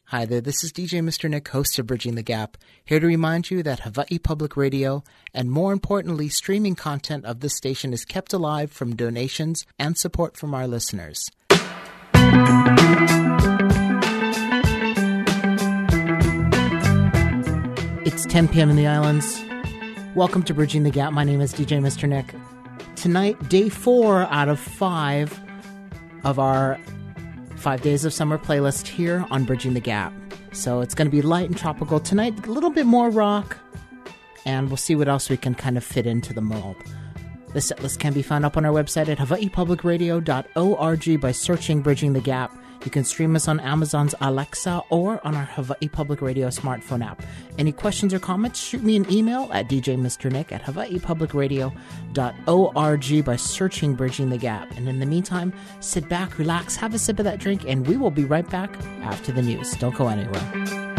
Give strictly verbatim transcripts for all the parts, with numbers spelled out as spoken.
Hi there, this is D J Mister Nick, host of Bridging the Gap, here to remind you that Hawaii Public Radio, and more importantly, streaming content of this station is kept alive from donations and support from our listeners. It's ten p.m. in the islands. Welcome to Bridging the Gap. My name is D J Mister Nick. Tonight, day four out of five of our Five Days of Summer playlist here on Bridging the Gap. So it's going to be light and tropical tonight, a little bit more rock, and we'll see what else we can kind of fit into the mold. The set list can be found up on our website at hawaii public radio dot org by searching Bridging the Gap. You can stream us on Amazon's Alexa or on our Hawaii Public Radio smartphone app. Any questions or comments, shoot me an email at d j mister nick at hawaii public radio dot org by searching Bridging the Gap. And in the meantime, sit back, relax, have a sip of that drink, and we will be right back after the news. Don't go anywhere.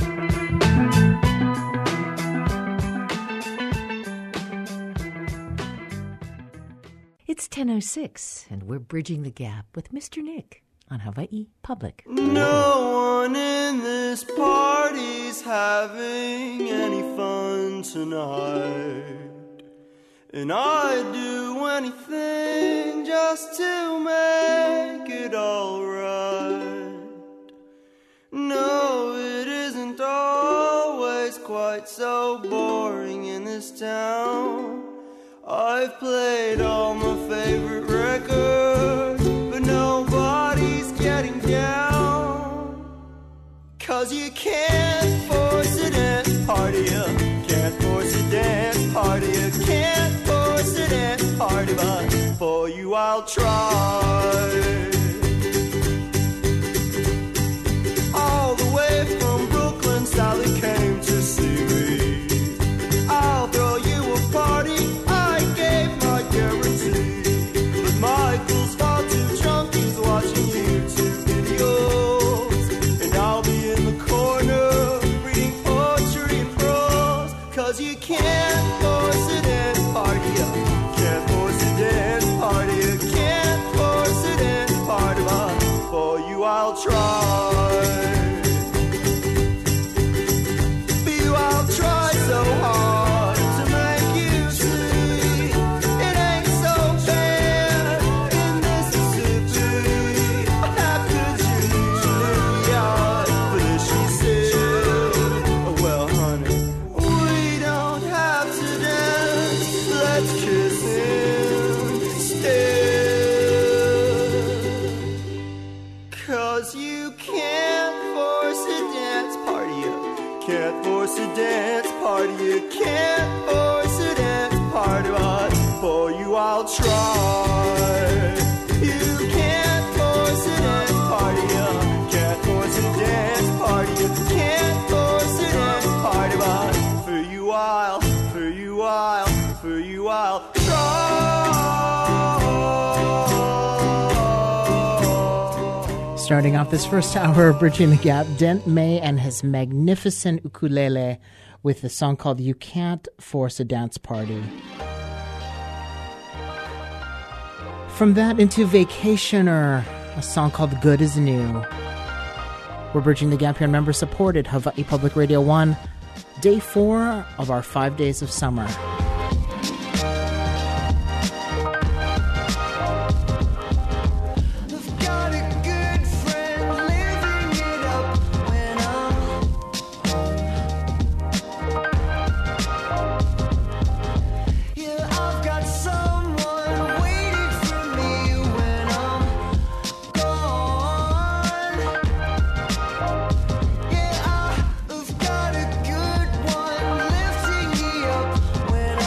It's ten oh six, and we're Bridging the Gap with Mister Nick on Hawaii Public. No one in this party's having any fun tonight, and I'd do anything just to make it all right. No, it isn't always quite so boring in this town. I've played all my favorite records, but nobody's getting down. Cause you can't force a dance party, you can't force a dance party, you can't force a dance party, but for you I'll try. All the way from Brooklyn, Sally came to see me. I'll throw you a party, I gave my guarantee. But Michael's far too drunk, he's watching YouTube videos, and I'll be in the corner reading poetry and prose. Cause you can't force a dance party, you can't force a dance party, you can't force a dance party, but for you I'll try. For you I'll try so hard to make you see it ain't so bad in Mississippi. How could you leave me out? But then she said, oh, well, honey, we don't have to dance. Let's kiss instead. Cause you can't force a dance party, you can't force a dance party, you can't force a dance party, but for you I'll try. You can't force a dance party, you can't force a dance party, you can't force a dance party, but for you I'll, for you I'll, for you I'll try. Starting off this first hour of Bridging the Gap, Dent May and his magnificent ukulele with a song called You Can't Force a Dance Party. From that into Vacationer, a song called Good Is New. We're Bridging the Gap here, member-supported Hawaii Public Radio one, day four of our five days of summer. When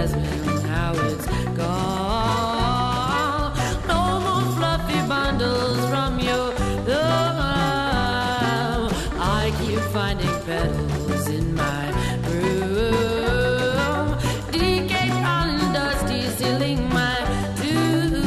jasmine, how it's gone. No more fluffy bundles from your love. I keep finding petals in my room. Decay on dusty ceiling my tomb.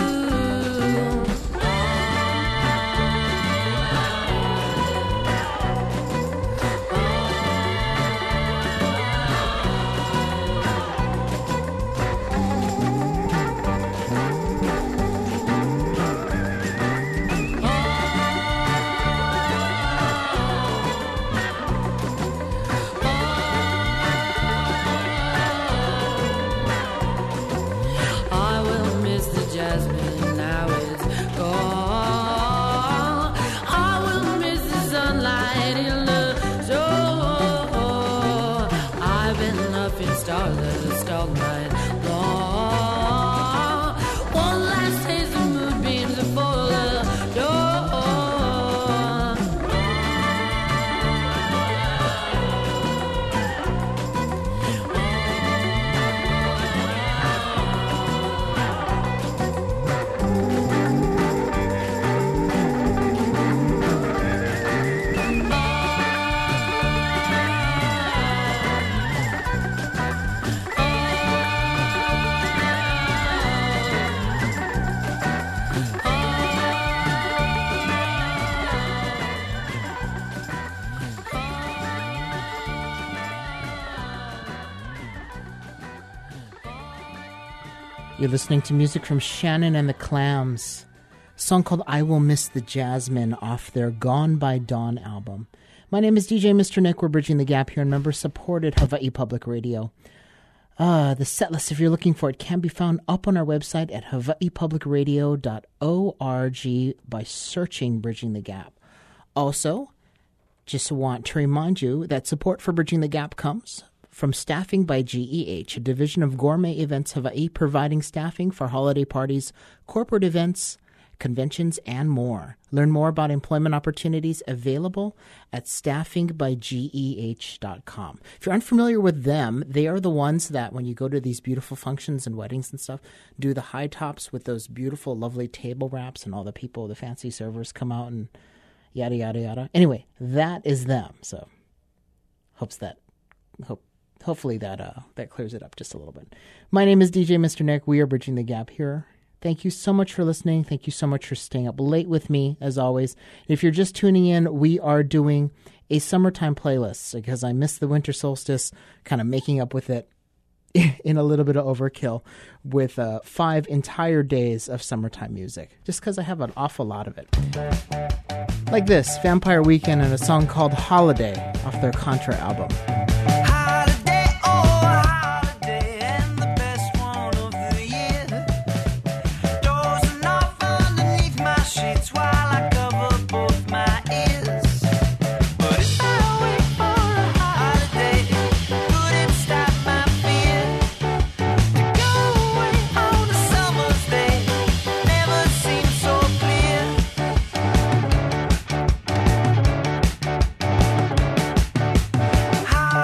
I will miss the jasmine, now it's gone. I will miss the sunlight in the door. I've been up in stardust all night long. One last taste of moonbeams before the dawn. You're listening to music from Shannon and the Clams, a song called I Will Miss the Jasmine off their Gone by Dawn album. My name is D J Mister Nick. We're bridging the gap here in member-supported Hawaii Public Radio. Uh, the set list, if you're looking for it, can be found up on our website at hawaii public radio dot org by searching Bridging the Gap. Also, just want to remind you that support for Bridging the Gap comes from Staffing by G E H, a division of Gourmet Events Hawaii, providing staffing for holiday parties, corporate events, conventions, and more. Learn more about employment opportunities available at staffing by G E H dot com. If you're unfamiliar with them, they are the ones that, when you go to these beautiful functions and weddings and stuff, do the high tops with those beautiful, lovely table wraps, and all the people, the fancy servers come out and yada, yada, yada. Anyway, that is them. So, hopes that, hope, hopefully that uh, that clears it up just a little bit. My name is D J Mister Nick. We are Bridging the Gap here. Thank you so much for listening. Thank you so much for staying up late with me, as always. If you're just tuning in, we are doing a summertime playlist because I missed the winter solstice, kind of making up with it in a little bit of overkill with uh, five entire days of summertime music, just because I have an awful lot of it. Like this, Vampire Weekend and a song called Holiday off their Contra album. How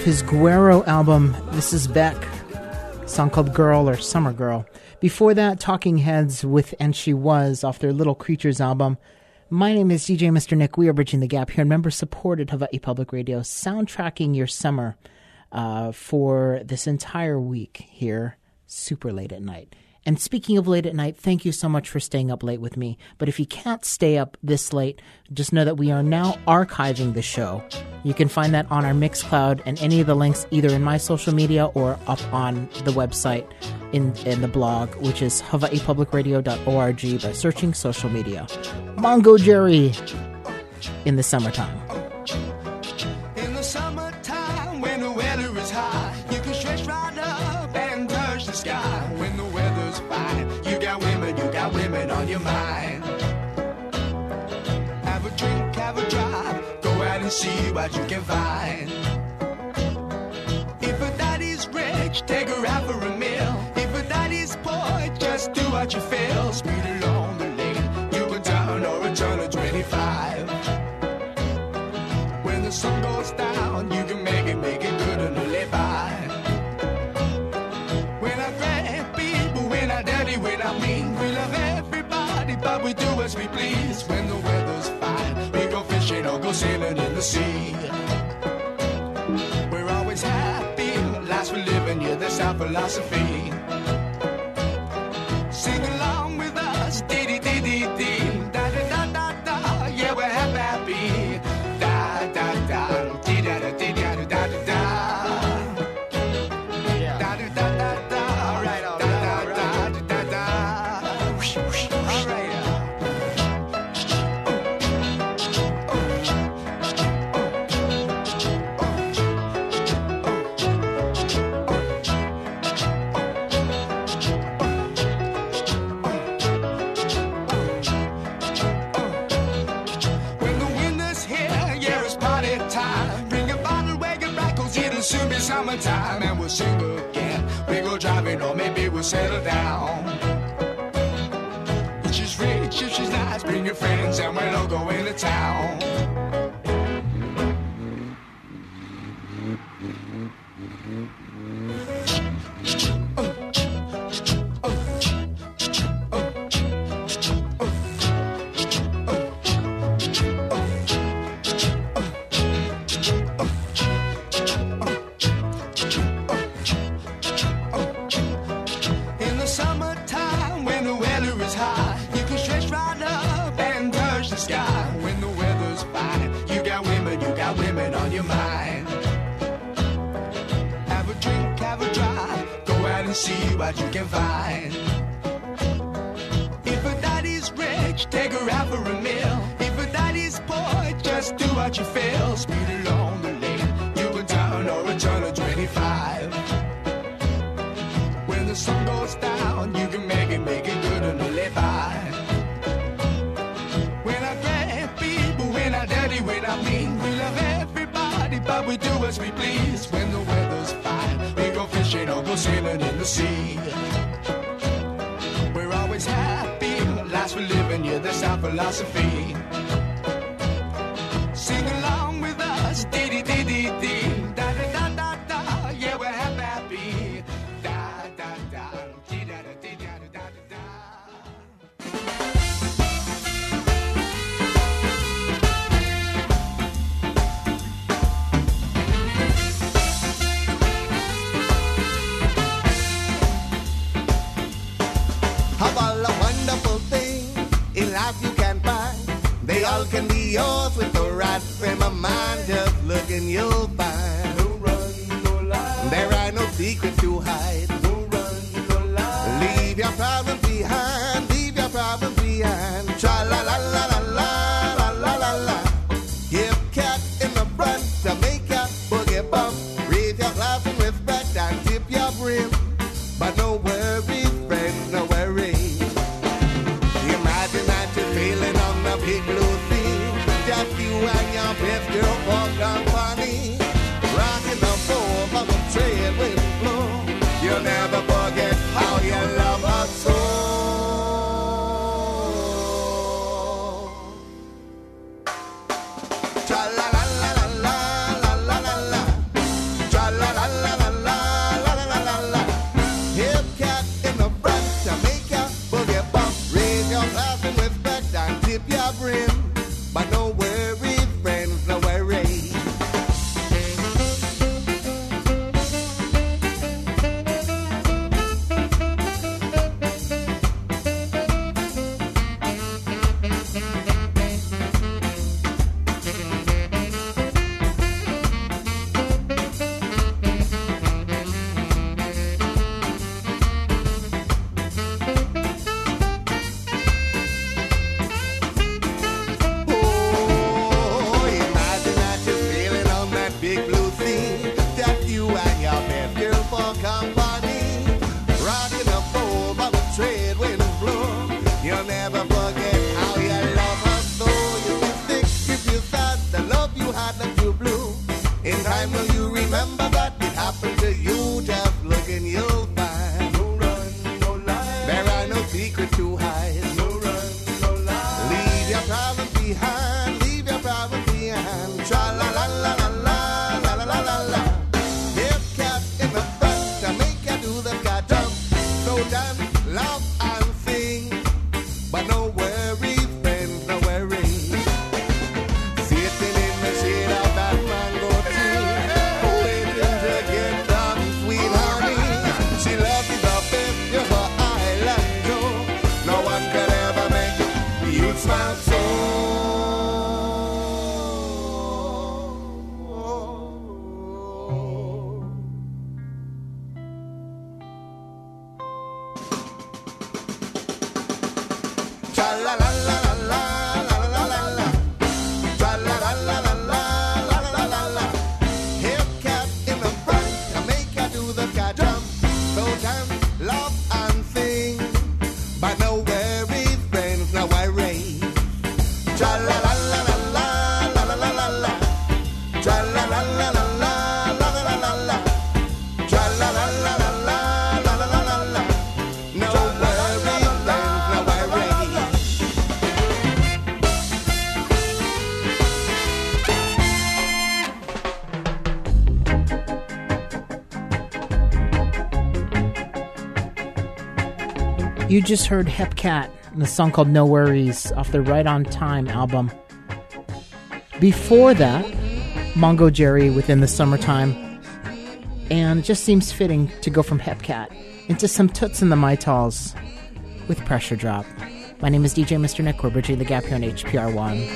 his Guero album. This is Beck, a song called Girl or Summer Girl. Before that, Talking Heads with And She Was off their Little Creatures album. My name is D J Mister Nick. We are Bridging the Gap here in member-supported Hawaii Public Radio, soundtracking your summer uh, for this entire week here, super late at night. And speaking of late at night, thank you so much for staying up late with me. But if you can't stay up this late, just know that we are now archiving the show. You can find that on our Mixcloud and any of the links either in my social media or up on the website in, in the blog, which is hawaii public radio dot org by searching social media. Mongo Jerry in the summertime. In the summertime, when the weather is high, you can stretch right up and touch the sky. When the weather's fine, you got women, you got women on your mind. Have a drink, have a drive, go out and see what you can find. If a daddy's rich, take her out for a meal. If a daddy's poor, just do what you feel. Speed along the lane, you can turn or a turn of twenty-five. When the sun goes down, you can make it, make it good and live by. When I grab people, when I dirty, when I mean, we love everybody, but we do as we please. When the weather's fine, we go fishing or go sailing in the sea. We're always happy, lives we live in, yeah, that's our philosophy. Sing along with us, dee dee dee dee dee, da da da da da, yeah, we're happy, happy. Da da da, dee da da dee da da da da da. Da da da da da, right on. Da da da da da. Whoosh, whoosh, all right. When the winter's here, yeah, it's party time. Bring a bottle, wagon back, 'cause it'll soon be summertime. And we'll sing again. We go driving, or maybe we'll settle down. If she's rich, if she's nice, bring your friends, and we'll all go into town. In the summertime, when the weather is high, you can stretch right up and touch the sky. When the weather's fine, you got women, you got women on your mind. Have a drink, have a drive, go out and see what you can find. If a daddy's rich, take her out for a meal. If a daddy's poor, just do what you feel. Speed along the lane, you can turn or a turn of twenty-five. When the sun goes down, you can make it, make it good and live by. When I grab people, when I dirty, when I mean, we love everybody, but we do as we please. When the weather's fine, we go fishing or go sailing in the sea. We're always happy, lives we live in, yeah, that's our philosophy. Sing along with us, dee dee dee dee dee, da da da da da, yeah, we're happy, happy. Da da da, dee da da dee da da da da. Of all the wonderful things in life you can find, they all can be yours with the right frame of mind. Just look and you'll find. No run, no lie. There are no secrets to hide. No run, no lie. Leave your problems behind. Leave your problems behind. Tra la la la la la la la la la. Give cat in the front to make your boogie bump. Raise your glass in respect and tip your brim. But no worries, friend, no worries. Imagine that you're sailing on the big blue sea. Just you and your best girl walk down funny. Rocking the boat of a trade with flow. You'll never forget how you love her so. Tra la la la la la la la la la. Tra time, laugh and sing. But no worry, friends, no worry. Sitting in the shade of that mango tree, waiting to get some sweet honey. She loves you the best, you're her island Joe. No one could ever make you smile so. You just heard Hepcat and the song called No Worries off their Right on Time album. Before that, Mongo Jerry Within the Summertime. And it just seems fitting to go from Hepcat into some Toots and the Maytals with Pressure Drop. My name is D J Mister Nick. We're bridging the gap here on H P R one.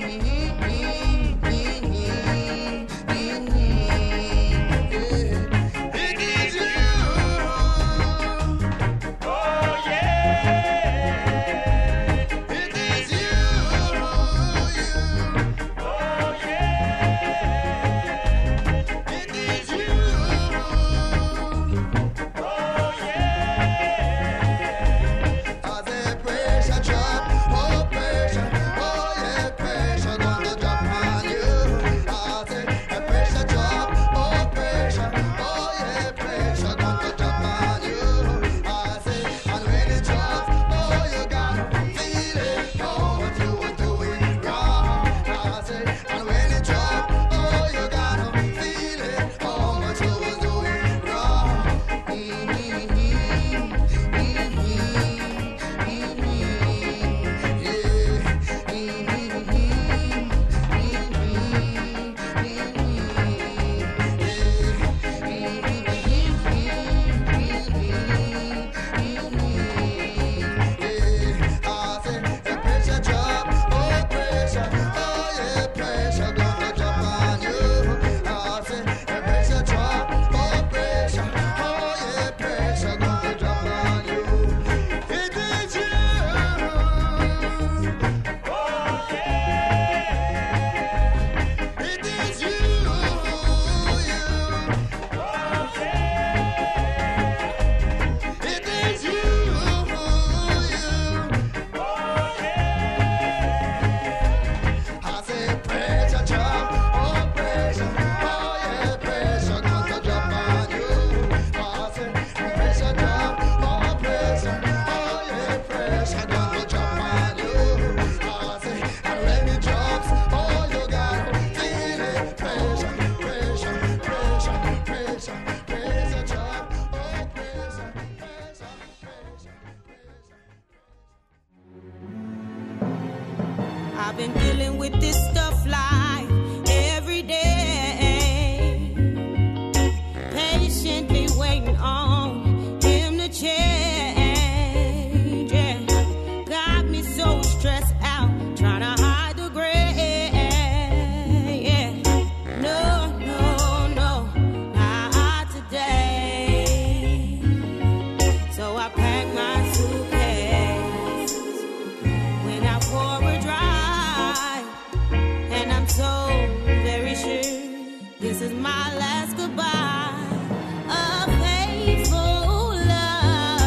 I've been dealing with this stuff like every day, patiently waiting on him to change. Yeah. Got me so stressed out, trying to hide the gray. Yeah. No, no, no, not today. So I packed my suitcase, went out for a drive. So very sure this is my last goodbye. A faithful love.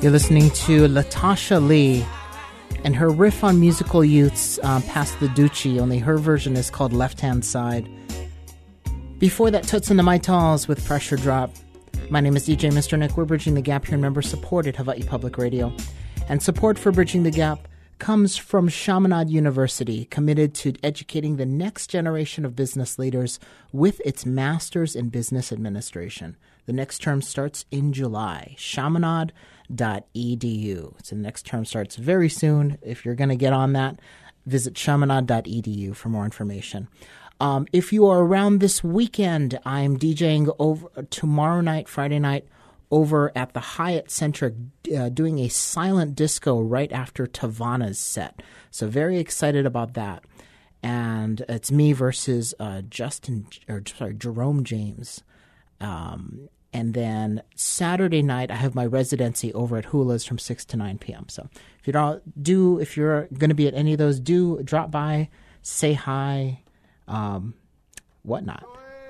You're listening to Latasha Lee and her riff on musical youths, um, Past the Duchy, only her version is called Left Hand Side. Before that, Toots and the Maitals with Pressure Drop. My name is D J Mister Nick. We're Bridging the Gap here, member supported Hawaii Public Radio. And support for Bridging the Gap comes from Chaminade University, committed to educating the next generation of business leaders with its Masters in Business Administration. The next term starts in July. Chaminade dot e d u. So the next term starts very soon. If you're going to get on that, visit chaminade dot e d u for more information. Um, if you are around this weekend, I'm DJing over tomorrow night, Friday night, over at the Hyatt Centric, uh, doing a silent disco right after Tavana's set. So very excited about that. And it's me versus uh, Justin, or sorry, Jerome James. Um, And then Saturday night, I have my residency over at Hula's from six to nine p.m. So if you don't do, if you're going to be at any of those, do drop by, say hi, um, whatnot.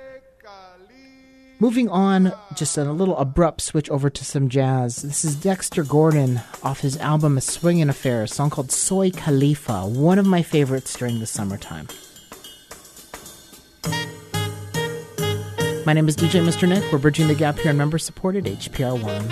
Moving on, just a little abrupt switch over to some jazz. This is Dexter Gordon off his album A Swingin' Affair, a song called Soy Khalifa, one of my favorites during the summertime. My name is D J Mister Nick. We're Bridging the Gap here on member-supported H P R one.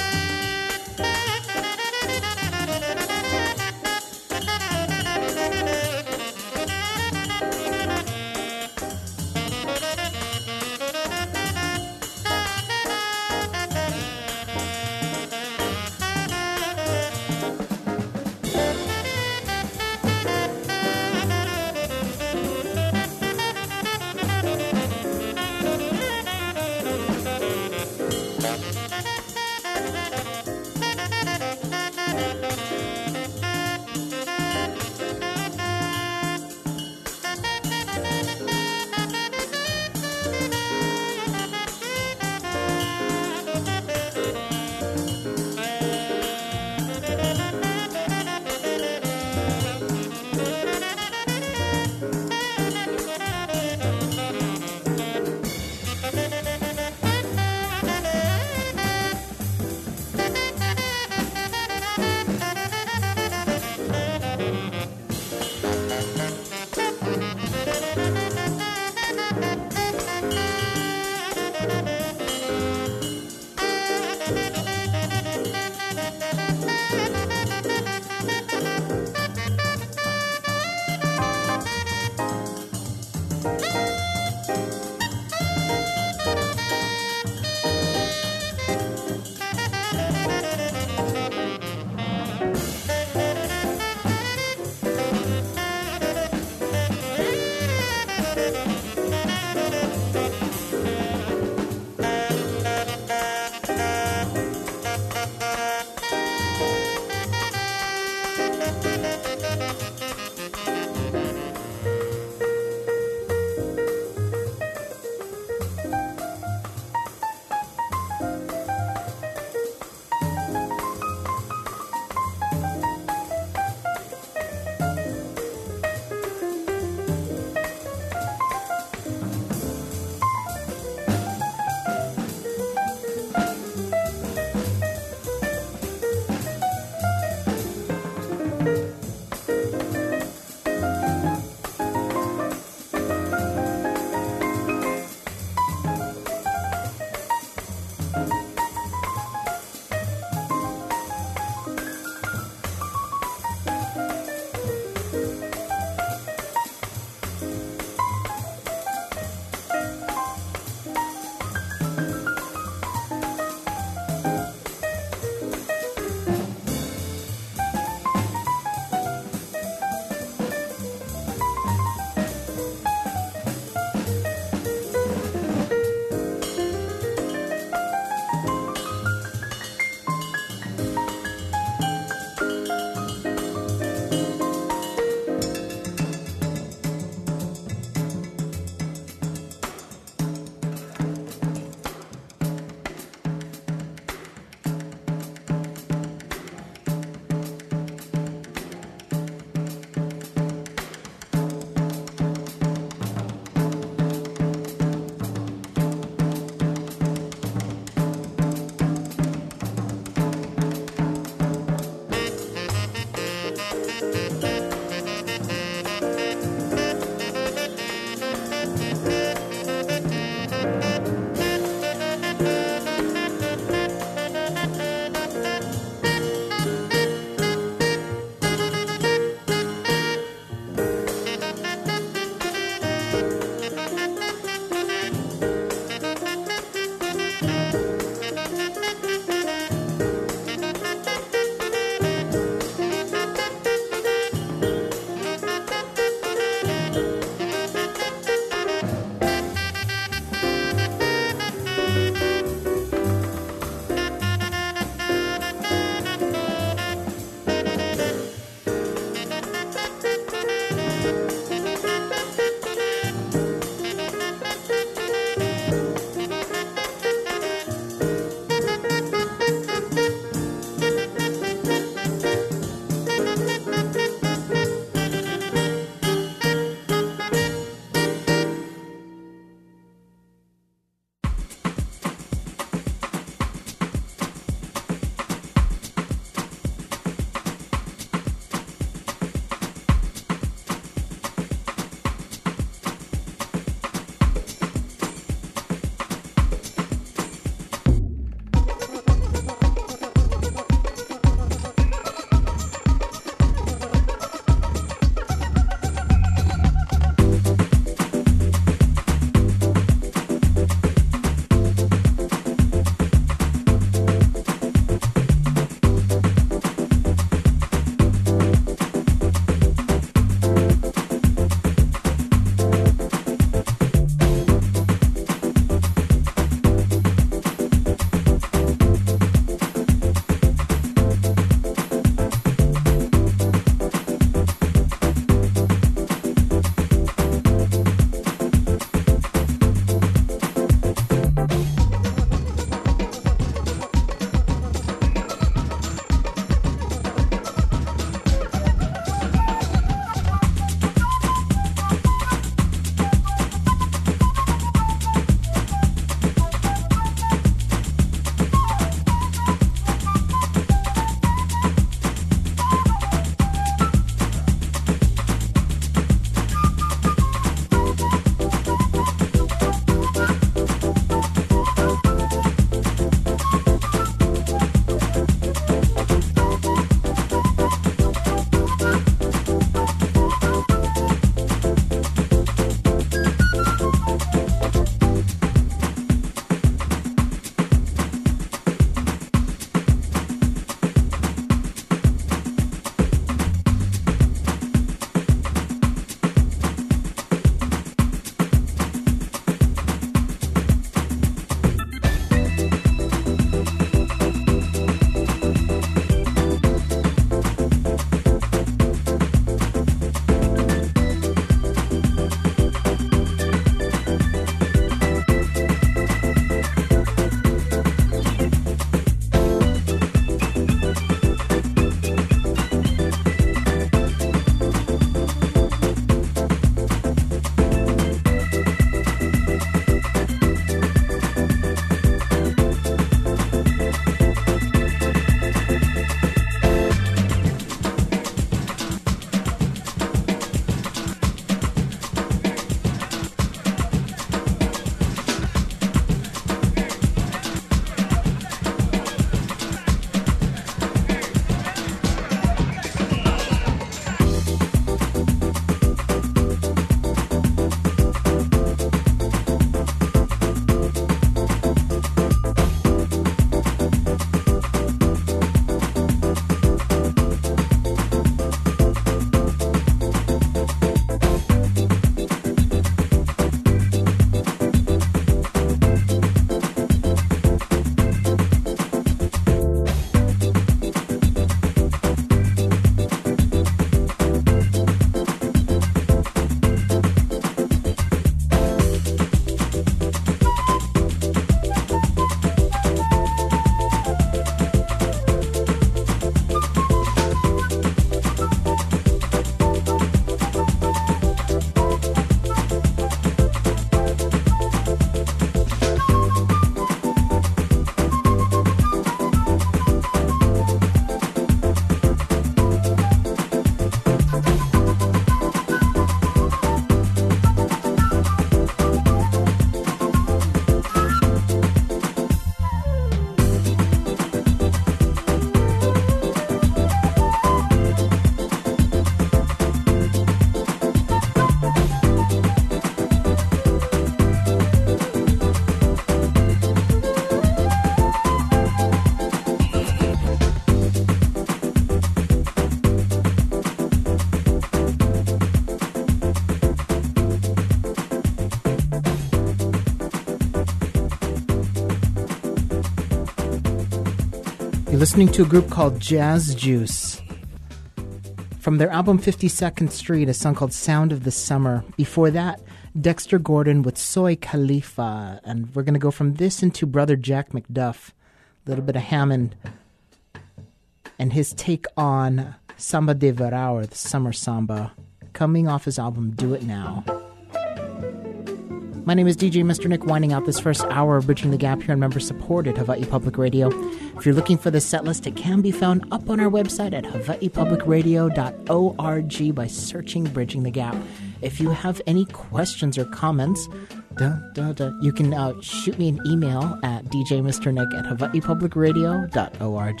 You're listening to a group called Jazz Juice. From their album fifty-second Street, a song called Sound of the Summer. Before that, Dexter Gordon with Soy Khalifa. And we're going to go from this into Brother Jack McDuff. A little bit of Hammond. And his take on Samba de Verão, or the Summer Samba, coming off his album Do It Now. My name is D J Mister Nick, winding out this first hour of Bridging the Gap here on member-supported Hawaii Public Radio. If you're looking for the set list, it can be found up on our website at hawaii public radio dot org by searching Bridging the Gap. If you have any questions or comments, duh, duh, duh, you can uh, shoot me an email at d j mister nick at hawaii public radio dot org.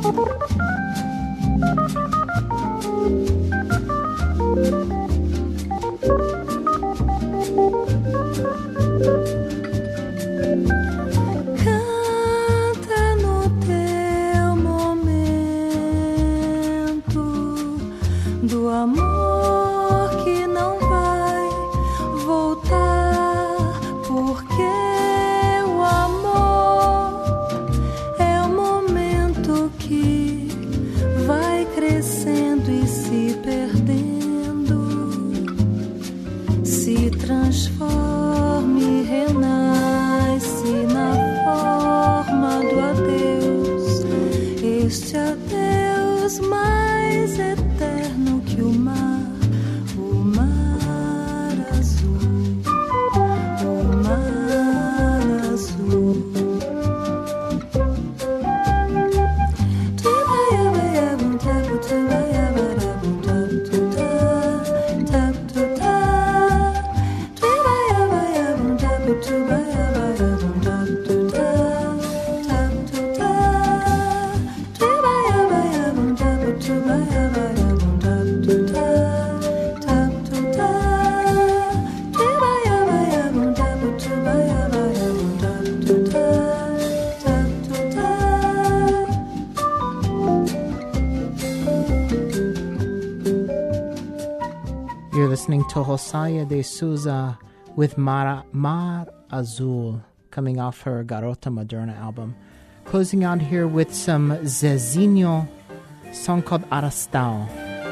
Canta no teu momento do amor que não vai voltar, porque o amor é o momento que vai crescendo e se perdendo, se transforma e renasce na forma do adeus, este adeus mais eterno que o mar, o mar azul, o mar azul. You're listening to Josiah de Souza with Mar, Mar Azul, coming off her Garota Moderna album. Closing out here with some Zezinho, song called Arrastão.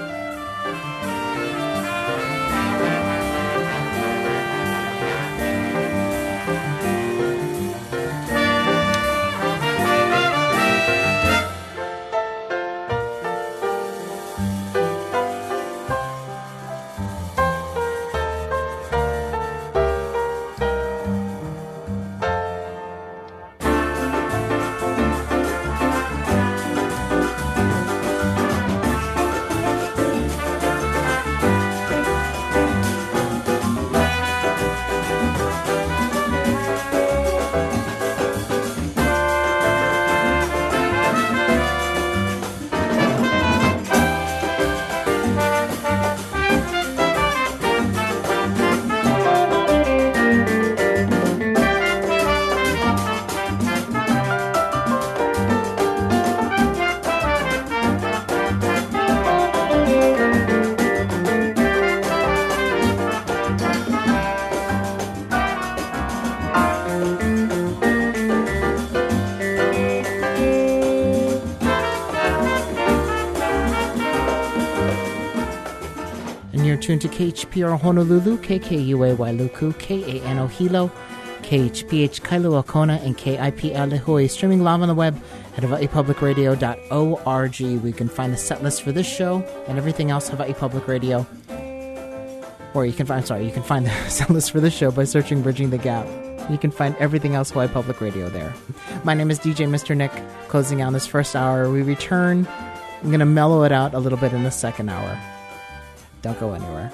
Tuned to K H P R Honolulu, K K U A Wailuku, K A N O Hilo, K H P H Kailua Kona, and K I P L Lihue. Streaming live on the web at hawaii public radio dot org. We can find the set list for this show and everything else Hawaii Public Radio. Or you can find, sorry, you can find the set list for this show by searching Bridging the Gap. You can find everything else Hawaii Public Radio there. My name is D J Mister Nick, closing out this first hour. We return. I'm going to mellow it out a little bit in the second hour. Don't go anywhere.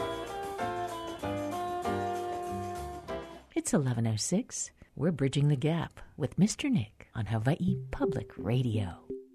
It's eleven oh six. We're Bridging the Gap with Mister Nick on Hawaii Public Radio.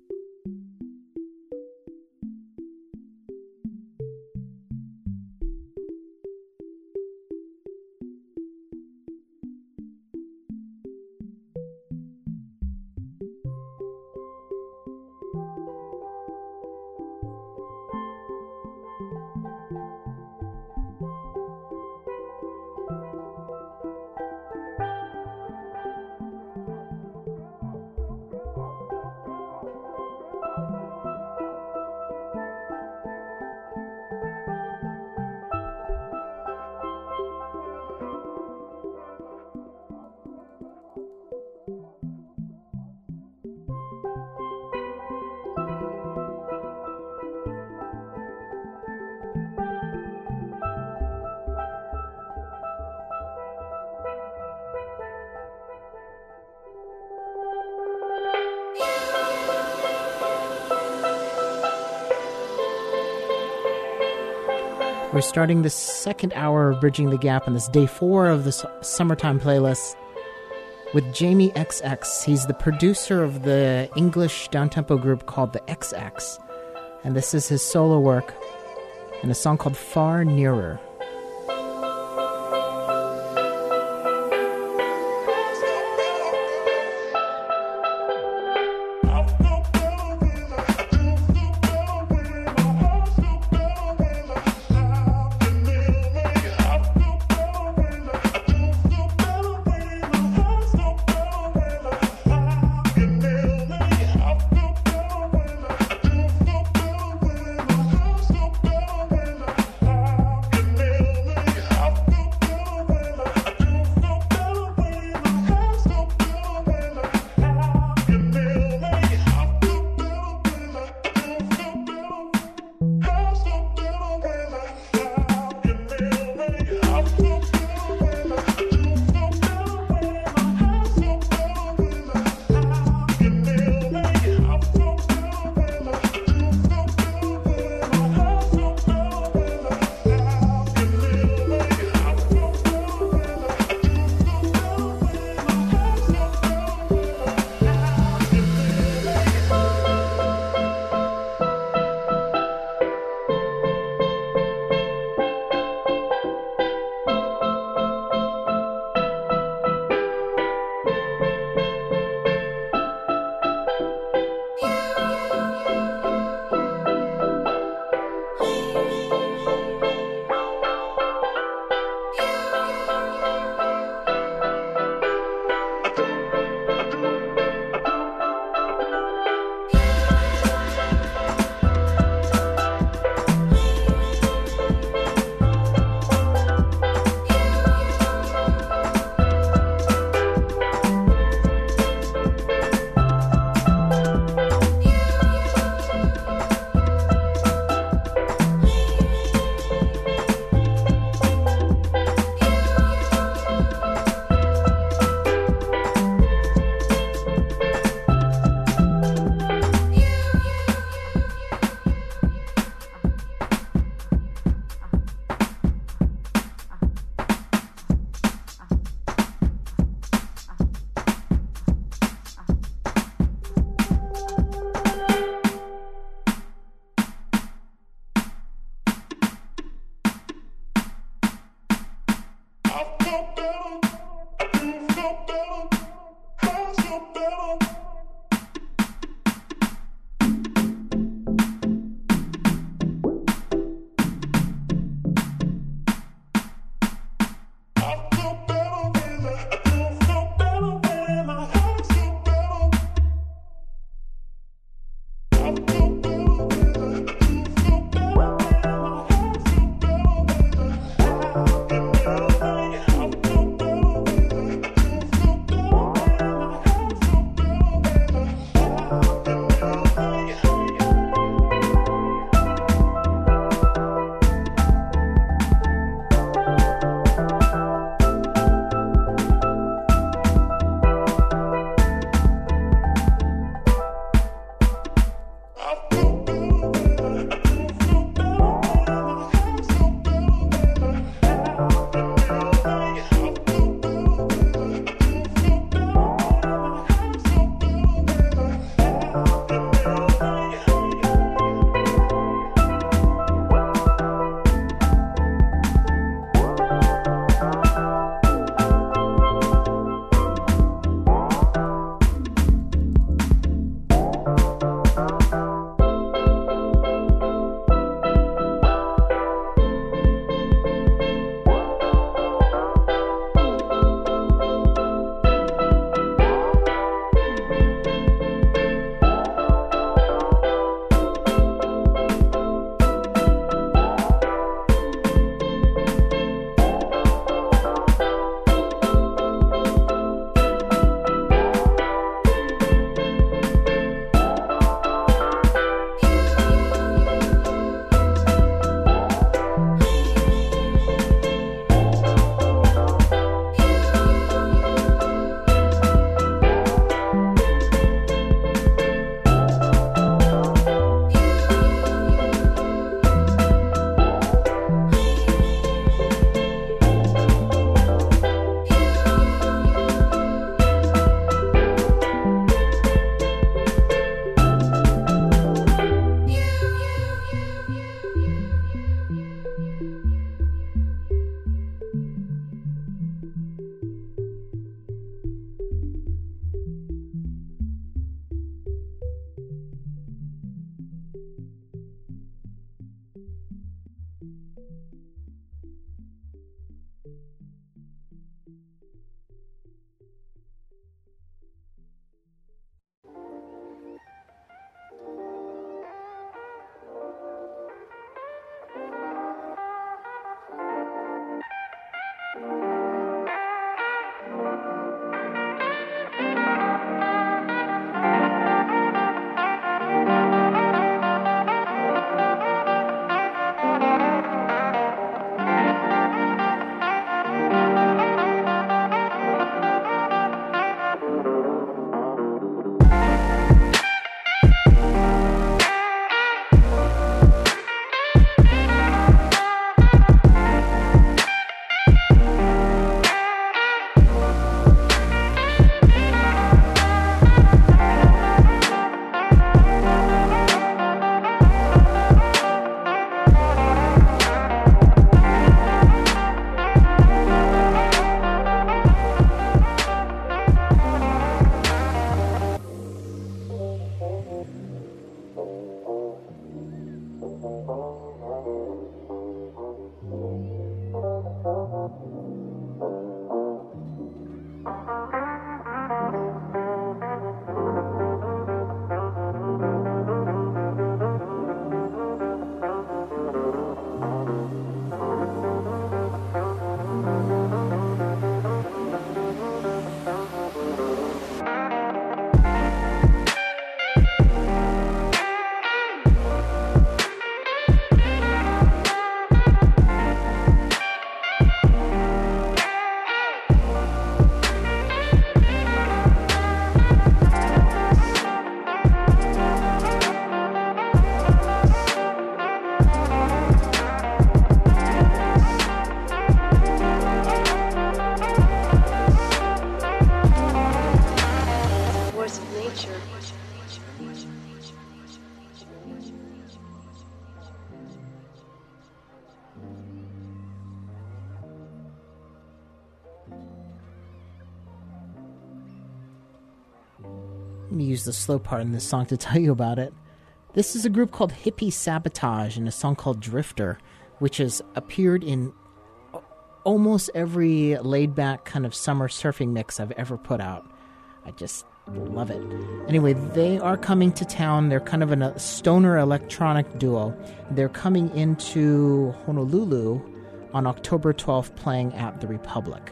We're starting the second hour of Bridging the Gap on this day four of this summertime playlist with Jamie X X. He's the producer of the English downtempo group called the X X. And this is his solo work in a song called Far Nearer. When me use the slow part in this song to tell you about it. This is a group called Hippie Sabotage and a song called Drifter, which has appeared in almost every laid-back kind of summer surfing mix I've ever put out. I just love it. Anyway, they are coming to town. They're kind of a stoner electronic duo. They're coming into Honolulu on October twelfth, playing at the Republic.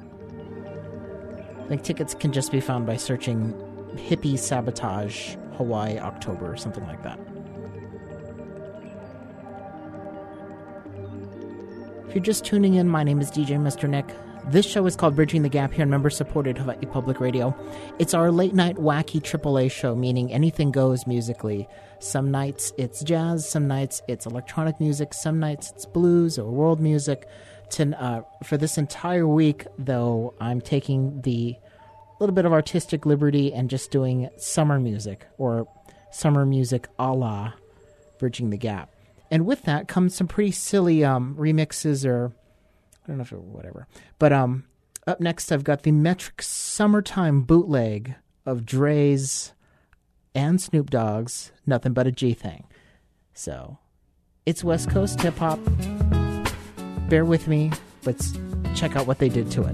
I think tickets can just be found by searching Hippie Sabotage Hawaii October or something like that. If you're just tuning in, my name is D J Mister Nick. This show is called Bridging the Gap here on member-supported Hawaii Public Radio. It's our late-night wacky triple A show, meaning anything goes musically. Some nights it's jazz, some nights it's electronic music, some nights it's blues or world music. To, uh, for this entire week, though, I'm taking the little bit of artistic liberty and just doing summer music, or summer music a la Bridging the Gap. And with that comes some pretty silly um, remixes, or I don't know if it, whatever. But um, up next, I've got the Metric Summertime bootleg of Dre's and Snoop Dogg's Nothing But a G Thing. So it's West Coast hip hop. Bear with me. Let's check out what they did to it.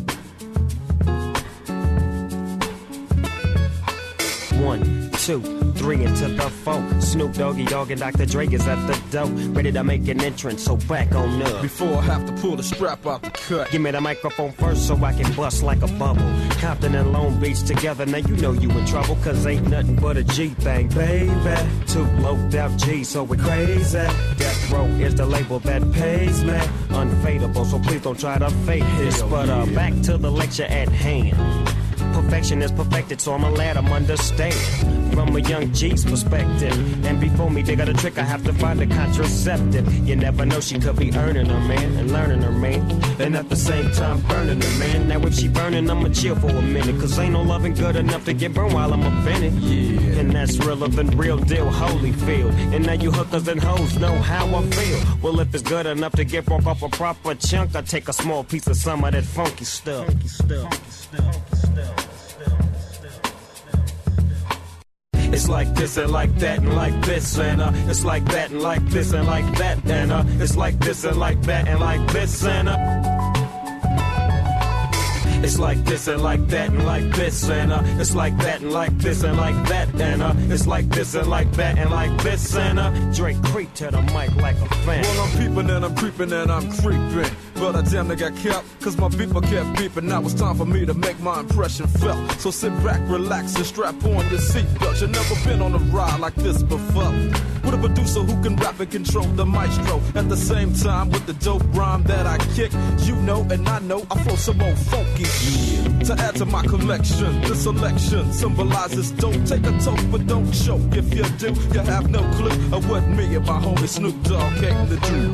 One, two, three into the four. Snoop Doggy Dogg and Doctor Dre is at the door, ready to make an entrance, so back on up. Before I have to pull the strap out the cut, give me the microphone first so I can bust like a bubble. Compton and Long Beach together, now you know you in trouble, cause ain't nothing but a G thing, baby. Two low out G, so we crazy. Death Row is the label that pays me. Unfadable, so please don't try to fake this. Hell but uh, yeah. back to the lecture at hand. Perfection is perfected, so I'ma let them understand from a young G's perspective. And before me dig out a trick, I have to find a contraceptive. You never know, she could be earning her man and learning her man, and at the same time burning her man. Now if she burning, I'ma chill for a minute, cause ain't no loving good enough to get burned while I'm offended. Yeah. And that's realer than real deal, Holyfield. And now you hookers and hoes know how I feel. Well, if it's good enough to get broke off a proper chunk, I take a small piece of some of that funky stuff. Funky stuff. Funky stuff. Funky stuff. It's like this and like that and like this and uh, it's like that and like this and like that and uh, it's like this and like that and like this and uh. It's like this and like that and like this and uh, it's like that and like this and like that and uh, it's like this and like that and like this and uh. Drake creep to the mic like a fan. Well, I'm peeping and I'm creeping and I'm creeping, but I damn near got kept, cause my beeper kept beeping. Now it's time for me to make my impression felt. So sit back, relax, and strap on your seatbelt. You've never been on a ride like this before, with a producer who can rap and control the maestro. At the same time, with the dope rhyme that I kick, you know and I know I flow some old funky shit to add to my collection. This selection symbolizes don't take a toke, but don't choke. If you do, you have no clue of what me and my homie Snoop Dogg came to do.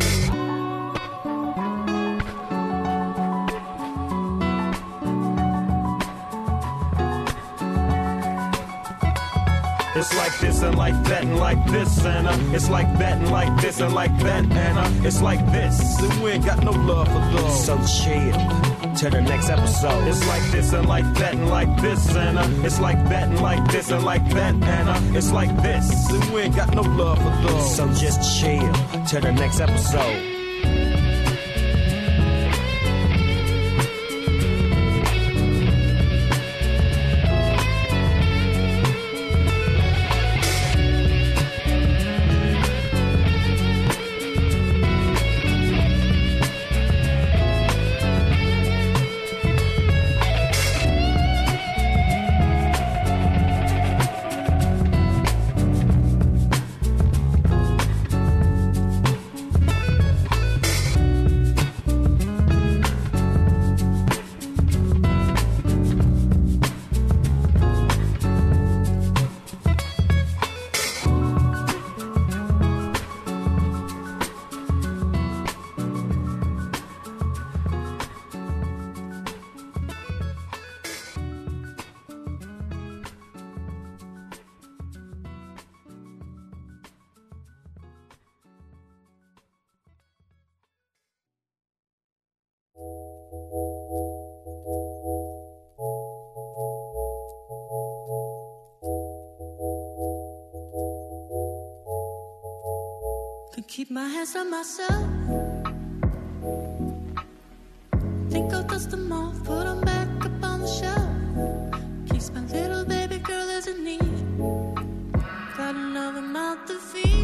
It's like this and like that and like this and uh, it's like that and like this and like that and uh, it's like this. And we ain't got no love for love. So chill to the next episode. It's like this and like that and like this and uh, it's like that and like this and like that and uh, it's like this. And we ain't got no love for love. So just chill to the next episode. Could keep my hands on myself. Think I'll dust them off, put them back up on the shelf. Keeps my little baby girl as a need. Got another mouth to feed.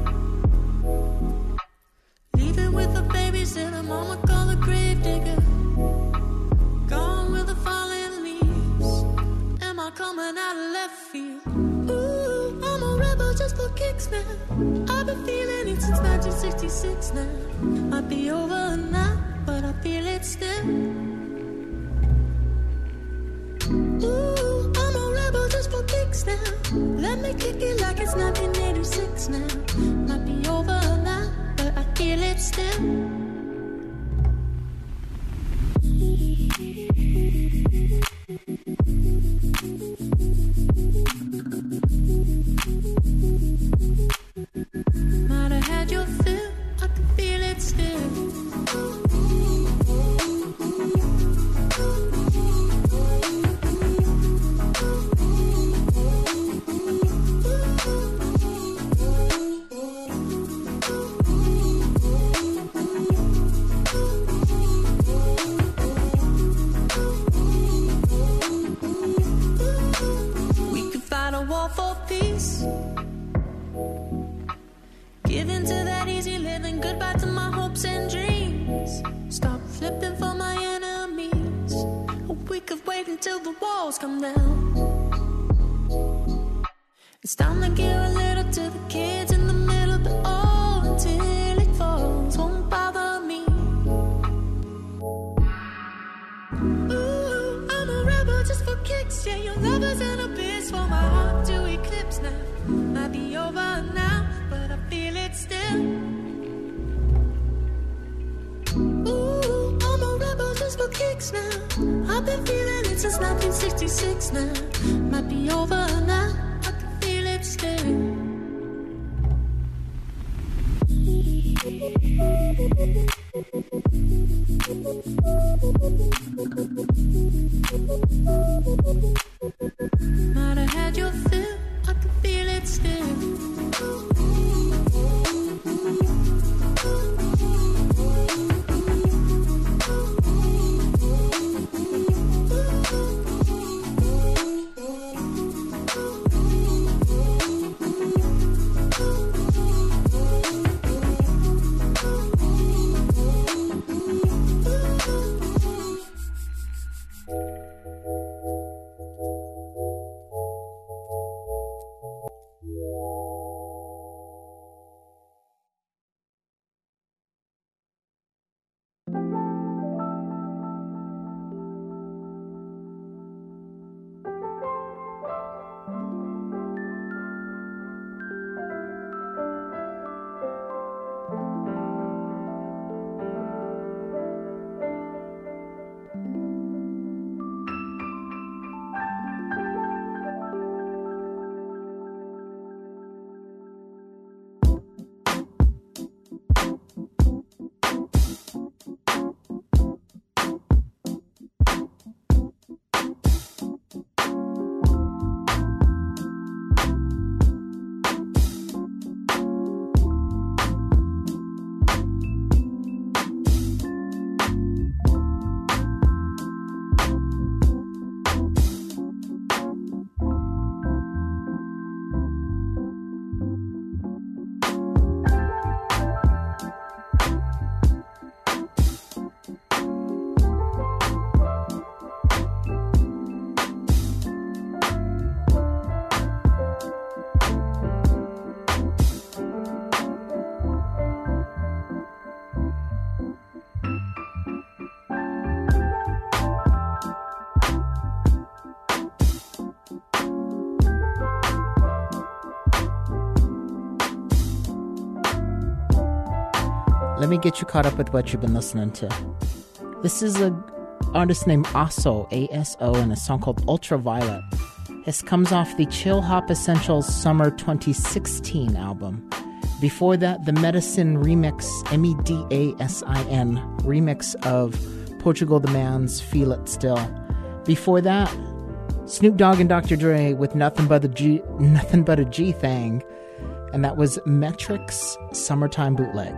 Leaving with the babies that her mama called a grave digger. Gone with the falling leaves. Am I coming out of left field? Ooh, I'm a rebel just for kicks now. I've been feeling it since nineteen sixty-six now. Might be over now, but I feel it still. Ooh, I'm a rebel just for kicks now. Let me kick it like it's nineteen eighty-six now. Might be over now, but I feel it still. Might have had your fill, I can feel it still. We could fight a war for peace. Give in to that easy living, goodbye to my hopes and dreams. Stop flipping for my enemies. We could wait until the walls come down. It's time to give a little to the kids in the middle, but oh, until it falls, won't bother me. Ooh, I'm a rebel just for kicks. Yeah, your lover's an abyss for my heart to eclipse now. Might be over now, but I feel it still. Ooh, I'm a rebel just for kicks now. I've been feeling it since nineteen sixty-six now. Might be over now, I can feel it still. Might have had your fill, I can feel it still. Let me get you caught up with what you've been listening to. This is an artist named Aso, A S O, and a song called Ultraviolet. This comes off the Chill Hop Essentials Summer twenty sixteen album. Before that, the Medicine remix, M E D A S I N, remix of Portugal the Man's Feel It Still. Before that, Snoop Dogg and Doctor Dre with Nothing But a G, Nothing But a G Thing. And that was Metrics Summertime Bootleg.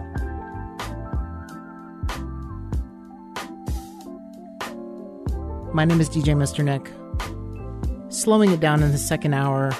My name is D J Mister Nick. Slowing it down in the second hour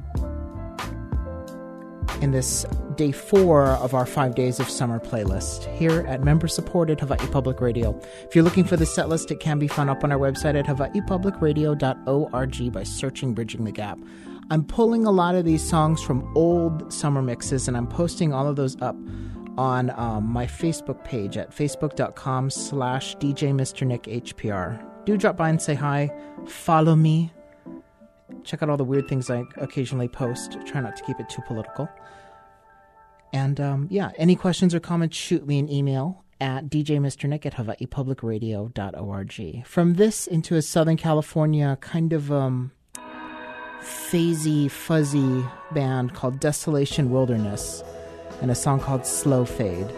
in this day four of our five days of summer playlist here at member-supported Hawaii Public Radio. If you're looking for the set list, it can be found up on our website at hawaii public radio dot org by searching Bridging the Gap. I'm pulling a lot of these songs from old summer mixes, and I'm posting all of those up on um, my Facebook page at facebook.com slash DJ Mister Nick HPR. Do drop by and say hi. Follow me. Check out all the weird things I occasionally post. Try not to keep it too political. And um, yeah, any questions or comments, shoot me an email at d j mister nick at hawaii public radio dot org. From this into a Southern California kind of um, phasey, fuzzy band called Desolation Wilderness and a song called Slow Fade.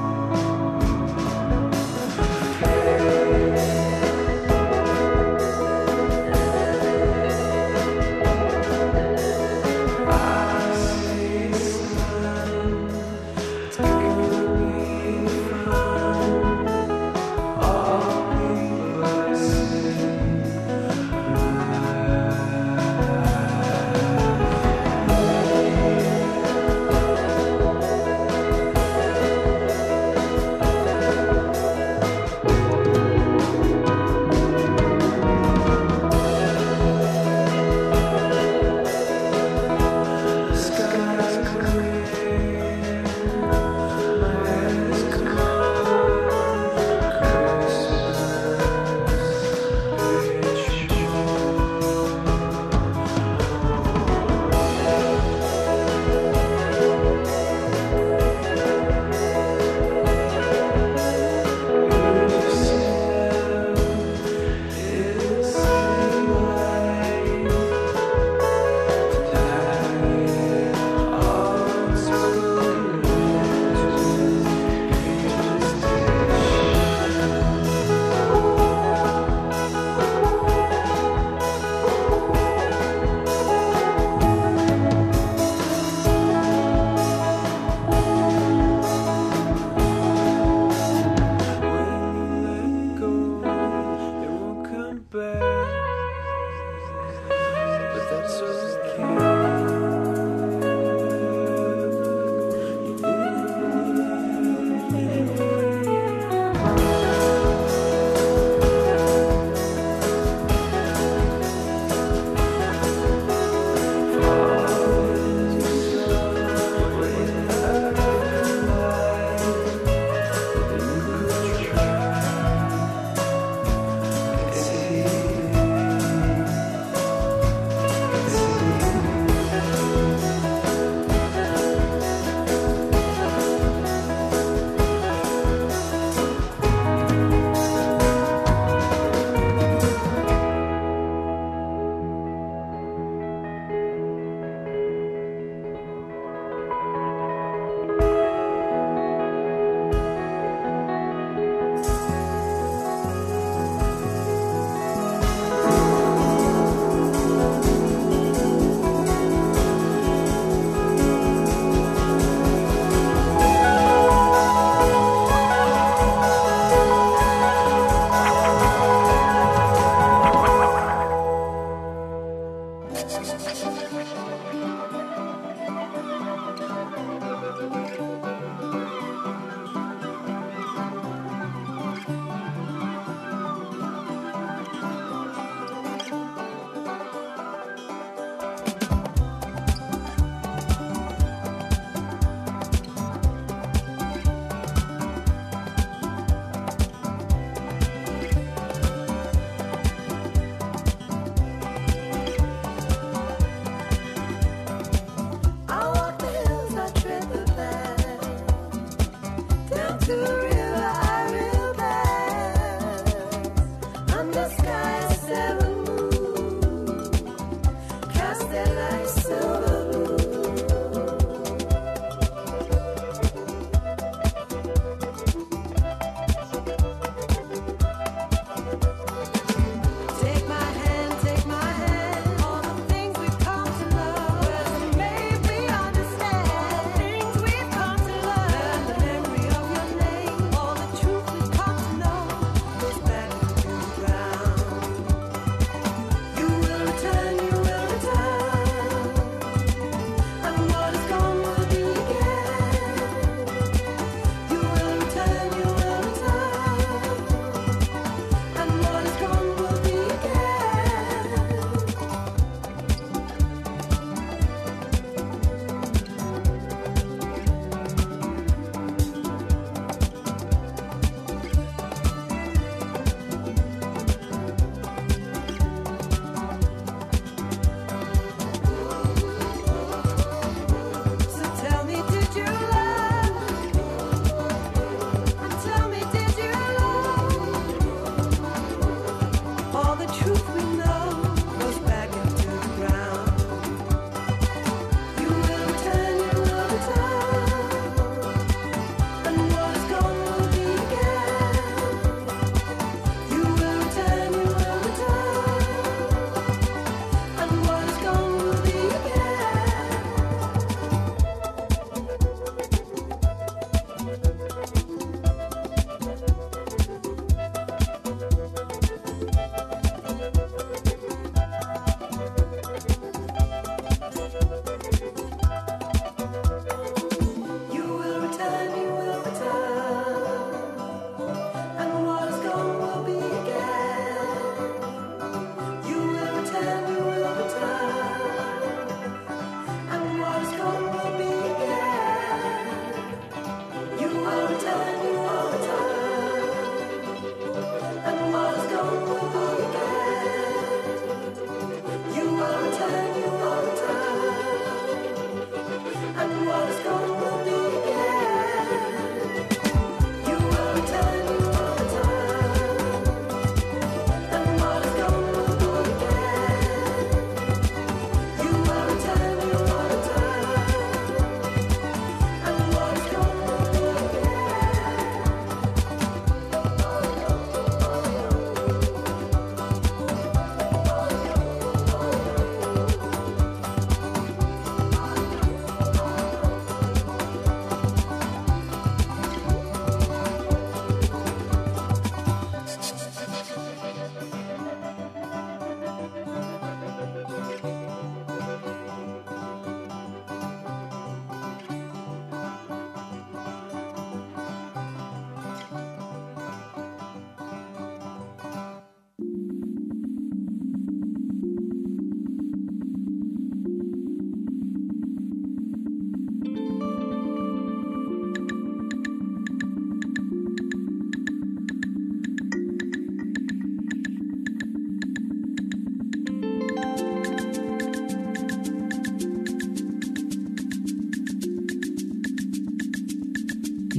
Thank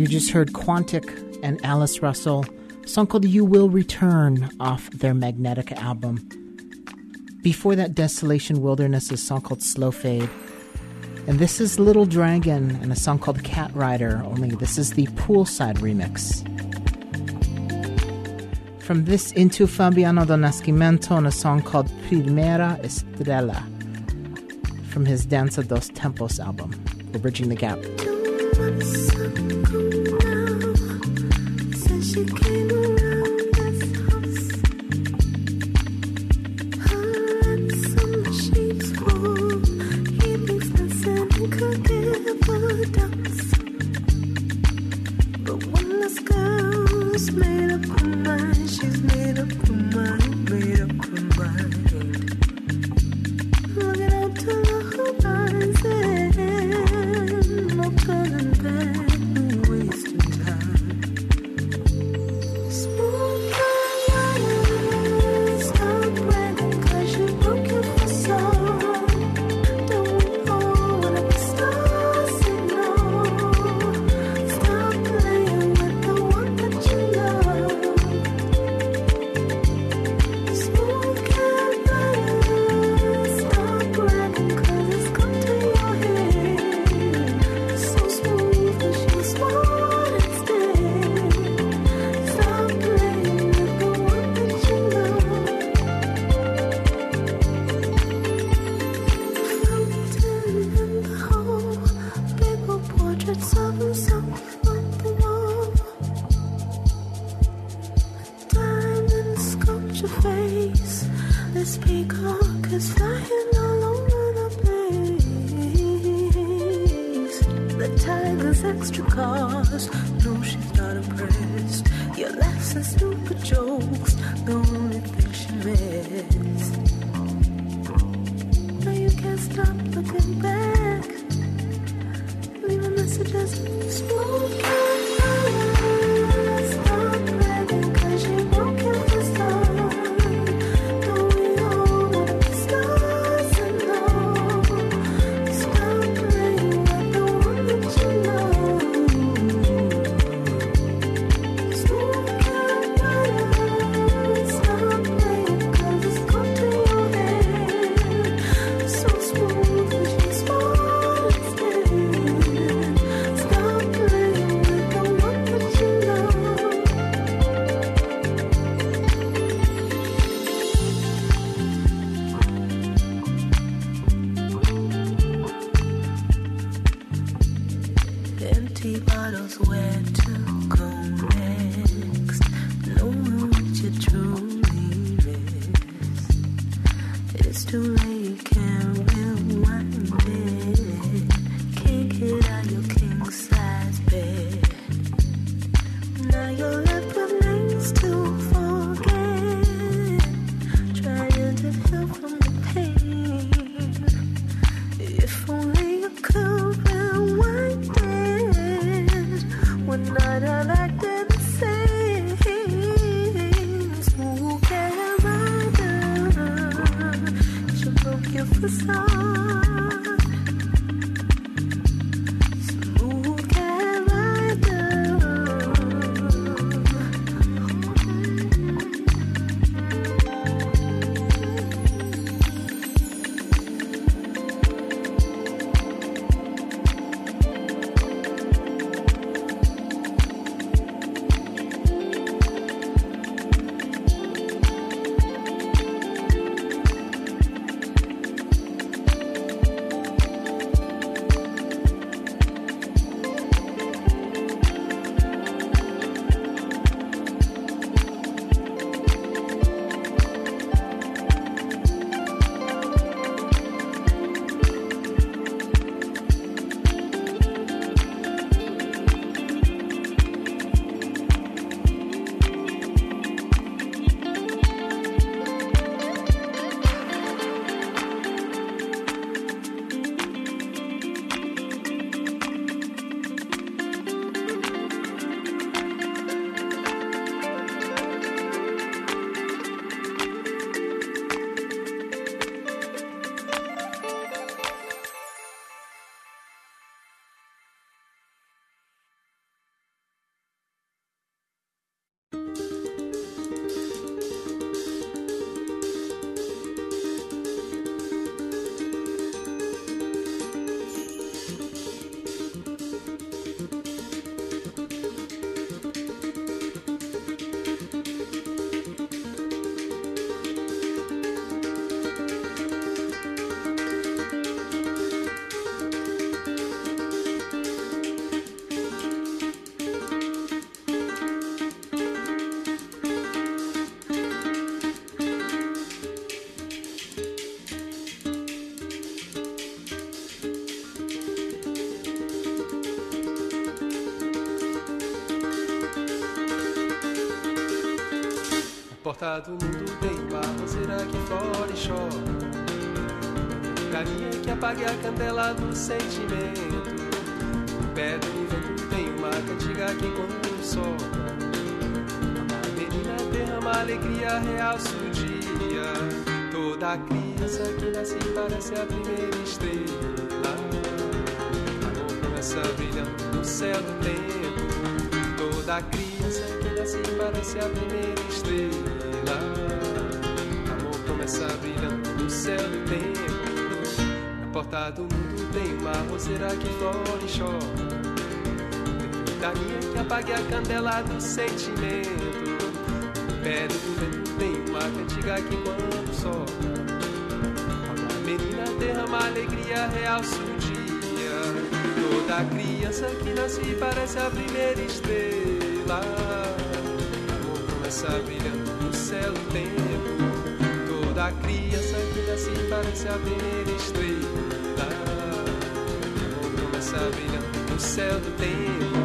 You just heard Quantic and Alice Russell, a song called You Will Return off their Magnetic album. Before that, Desolation Wilderness, a song called Slow Fade. And this is Little Dragon and a song called Cat Rider, only this is the Poolside remix. From this, into Fabiano Do Nascimento and a song called Primera Estrella from his Danza dos Tempos album. We're bridging the gap. porta do mundo tem uma roseira que flora e chora. Galinha que apague a candela do sentimento. No pé do vento tem uma cantiga que quando sopra a menina derrama alegria, realça o dia. Toda criança que nasce parece a primeira estrela. Amor começa brilhando no céu do tempo. Toda criança que nasce parece a primeira estrela. Amor começa brilhando no céu do tempo. Na porta do mundo tem uma roseira que flora e chora. Galinha que apague a candela do sentimento. No pé do vento tem uma cantiga que quando sopra a menina derrama alegria, realça o dia. Toda criança que nasce parece a primeira estrela. Amor começa brilhando no céu do tempo. Toda criança que nasce parece a primeira estrela. Amor começa brilhando no céu do tempo.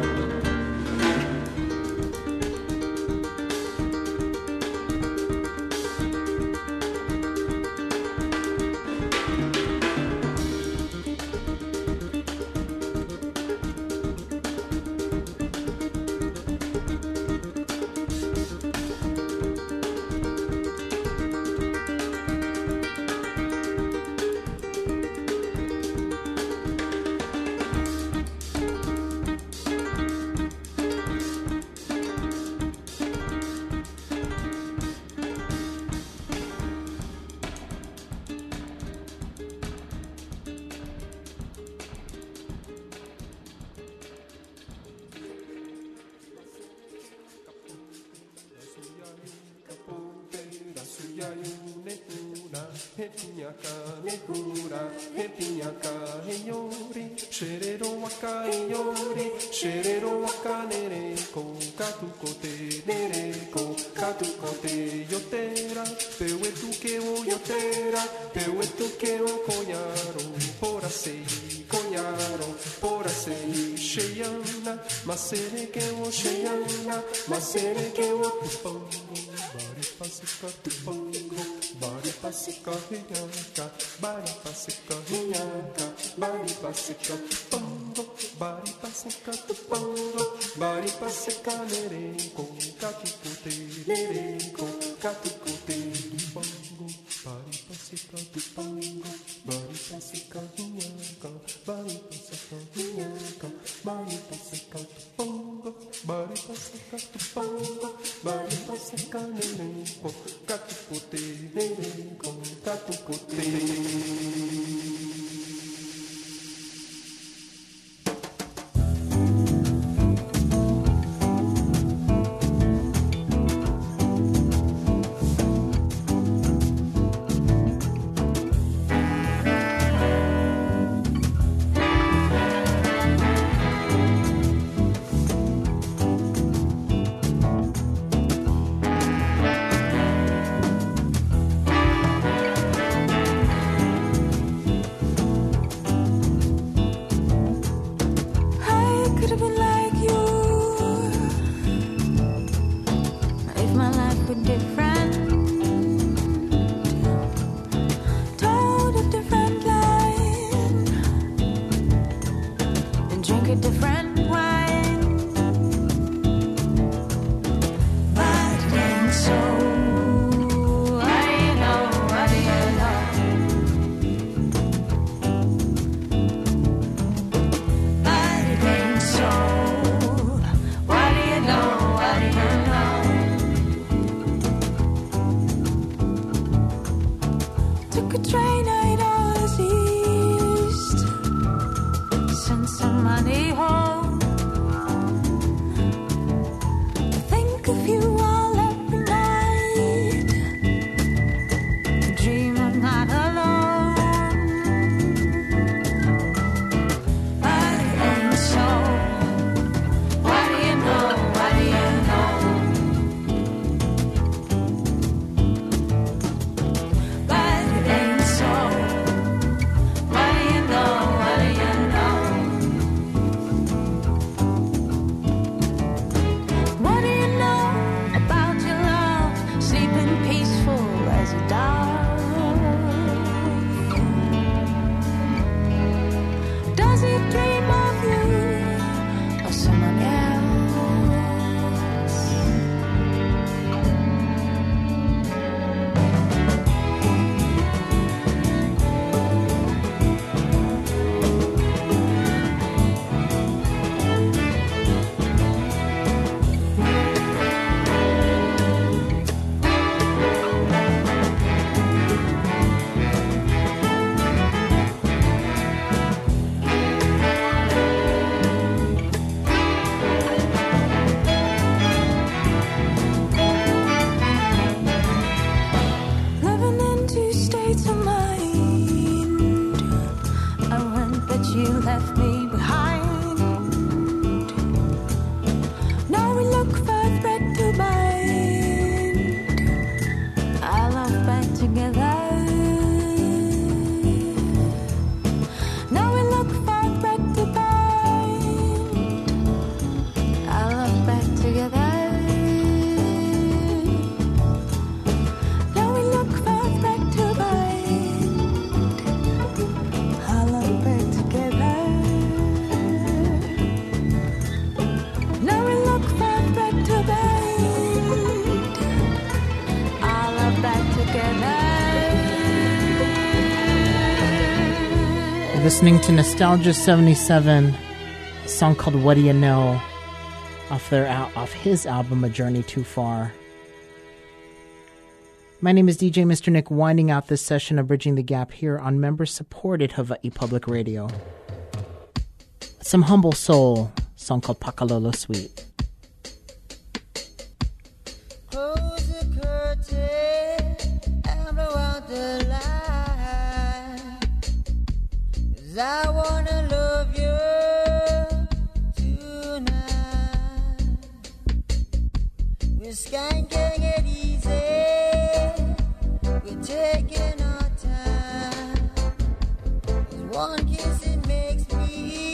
Repinhaca, negura, repinhaca, reiori, xerero waka, reiori, xerero waka, nereko, katukote, nereko, katukote, yotera, peu etu que o yotera, peu etu que o conharo, pora sei, conharo, pora sei, cheiana, macere que o cheiana, macere que o tupango, bari pasica tupango. Bari pasica rinhanca, bari pasica rinhanca, bari pasica tupango, bari pasica tupango, bari pasica nerenco, catucute nerenco, catucute tupango, bari pasica tupango, bari pasica rinhanca, bari pasica rinhanca, bari pasica tupango, bari pasica tupango, bari pasica nerenco, catucute nerenco, catucute. But it ain't so. sleeping peaceful as a dove. Does he dream of you or someone else? Living in two states of mind. I went, but you left me behind. Now we look for a threat to bind. I love back together. Now we look for a threat to bind. I love back together. Now we look for a threat to bind. I love back together. Now we look for a threat to bind. I love back together. You're listening to Nostalgia seventy-seven, a song called What Do You Know, off their al- off his album A Journey Too Far. My name is D J Mister Nick, winding out this session of Bridging the Gap here on member-supported Hawaii Public Radio. Some Humble Soul, a song called Pakalolo Suite. Close the curtain and blow out the light. 'Cause I wanna love you tonight. We're skanking it easy. We're taking our time. 'Cause one kiss, it makes me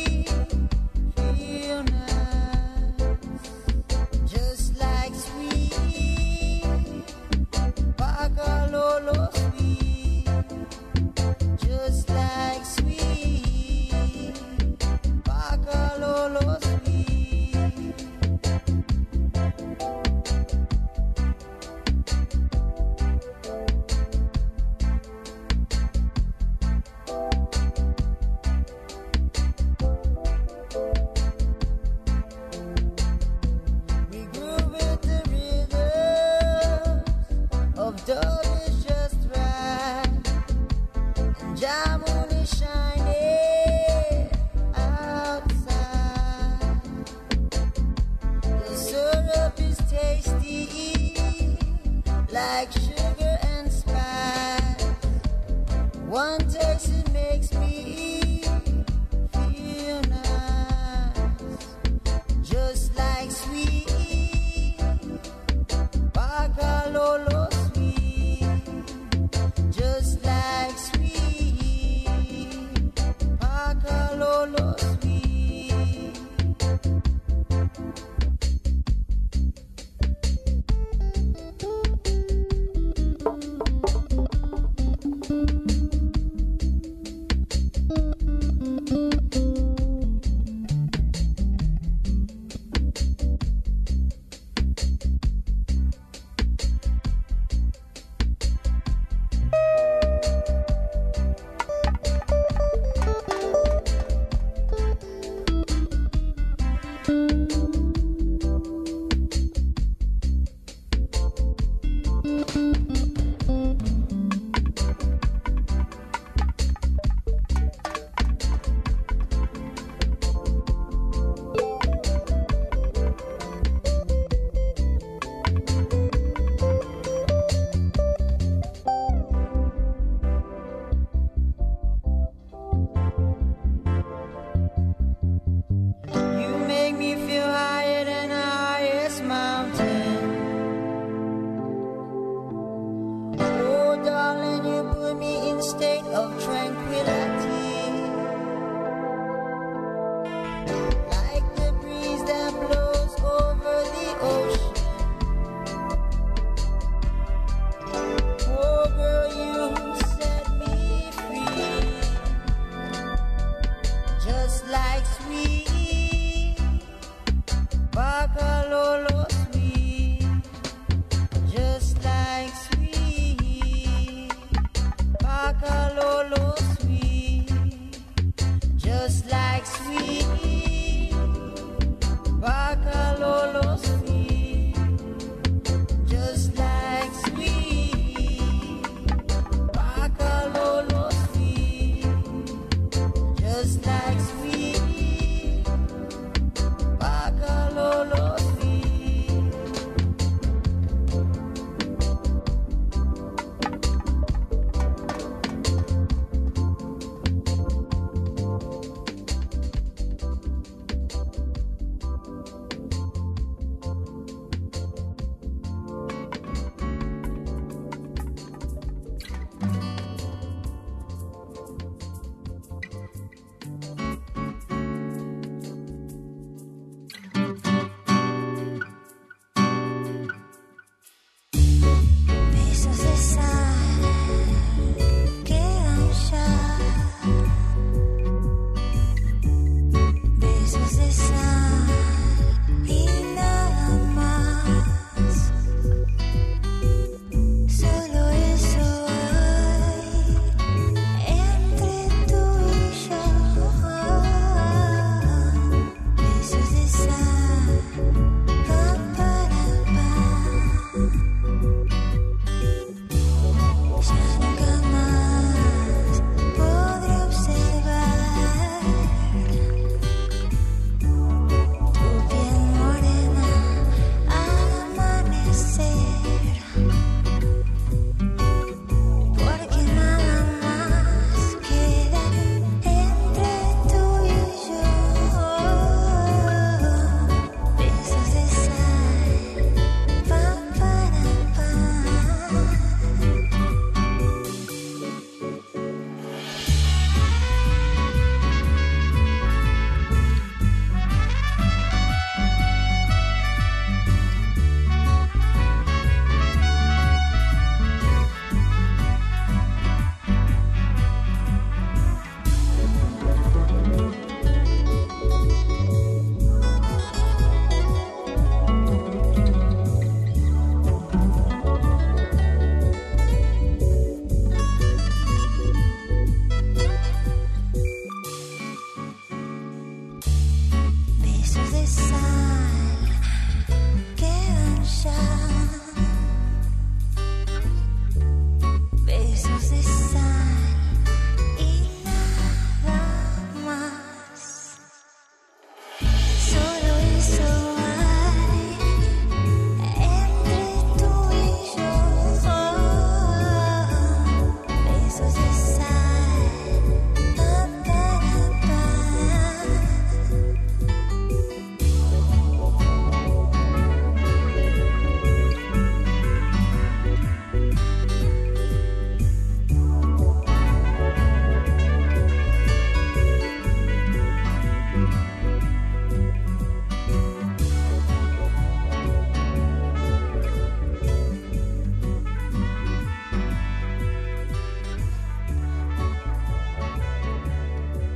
feel nice. Just like sweet Pakalolo sweet. Just like sweet Pakalolo sweet. We grew with the rhythms of dove is just right, and Jamun is shining outside. The syrup is tasty, like sugar and spice. One taste, it makes me feel nice. Just like sweet Pakalolo sweet. Just like sweet Pakalolo sweet.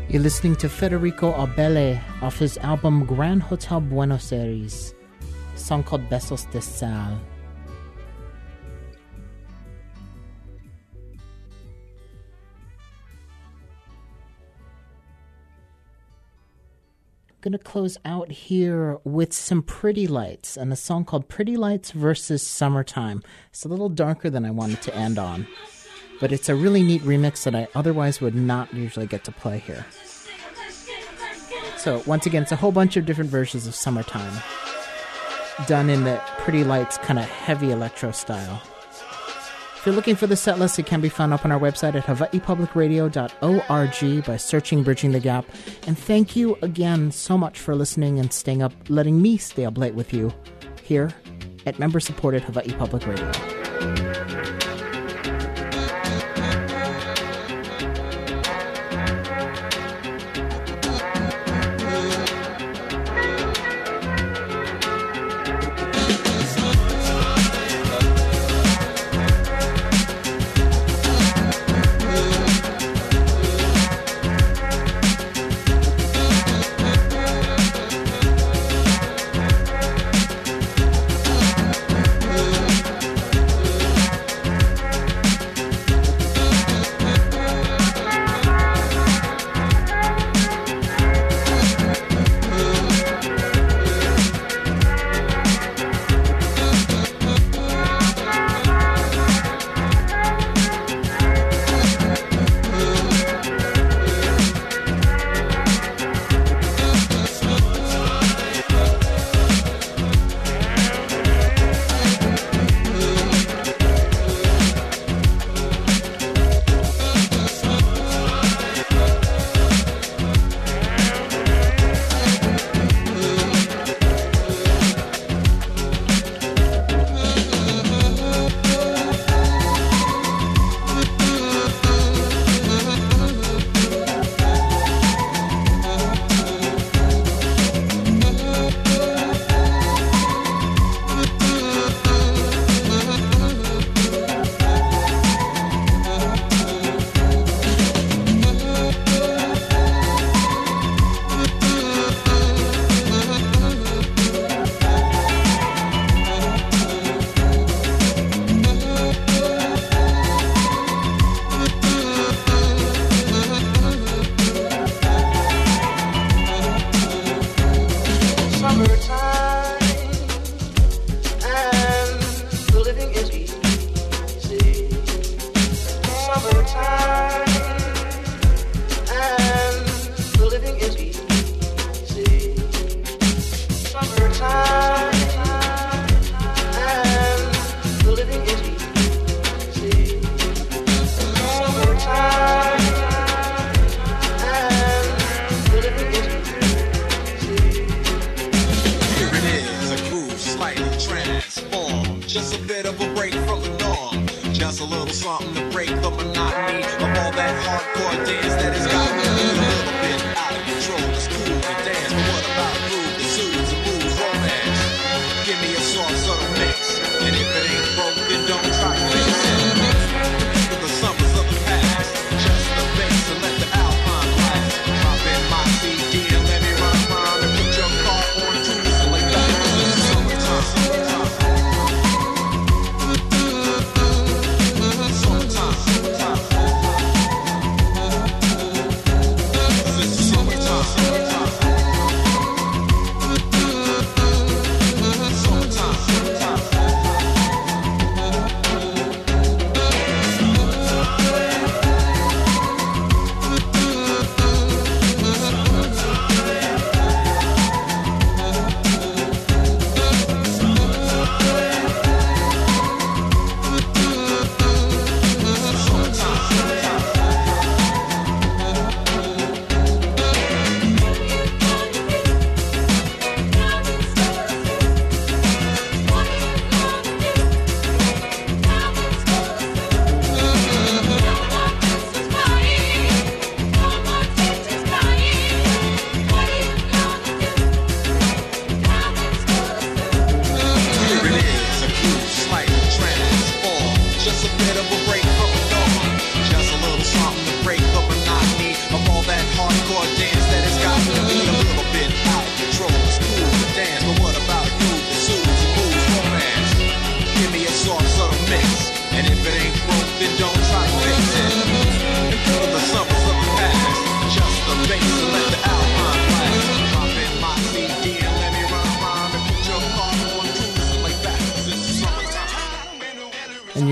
You're listening to Federico Abele off his album Gran Hotel Buenos Aires, a song called Besos de Sal. Going to close out here with some Pretty Lights and a song called Pretty Lights versus Summertime. It's a little darker than I wanted to end on, but it's a really neat remix that I otherwise would not usually get to play here. So once again, it's a whole bunch of different versions of Summertime done in the Pretty Lights kind of heavy electro style. If you're looking for the set list, it can be found up on our website at hawaii public radio dot org by searching Bridging the Gap. And thank you again so much for listening and staying up, letting me stay up late with you here at member-supported Hawaii Public Radio.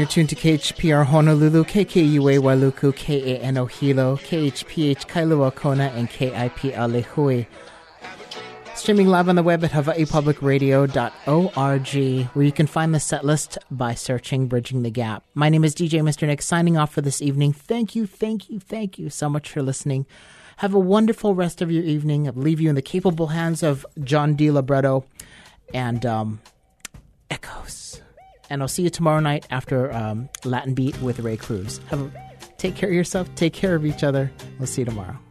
You're tuned to K H P R Honolulu, K K U A Wailuku, K A N O Hilo, K H P H Kailua Kona, and K I P L Lehui. Streaming live on the web at hawaii public radio dot org, where you can find the set list by searching Bridging the Gap. My name is D J Mister Nick, signing off for this evening. Thank you, thank you, thank you so much for listening. Have a wonderful rest of your evening. I'll leave you in the capable hands of John D. Libretto and um, Echoes. And I'll see you tomorrow night after um, Latin Beat with Ray Cruz. Have a, take care of yourself. Take care of each other. We'll see you tomorrow.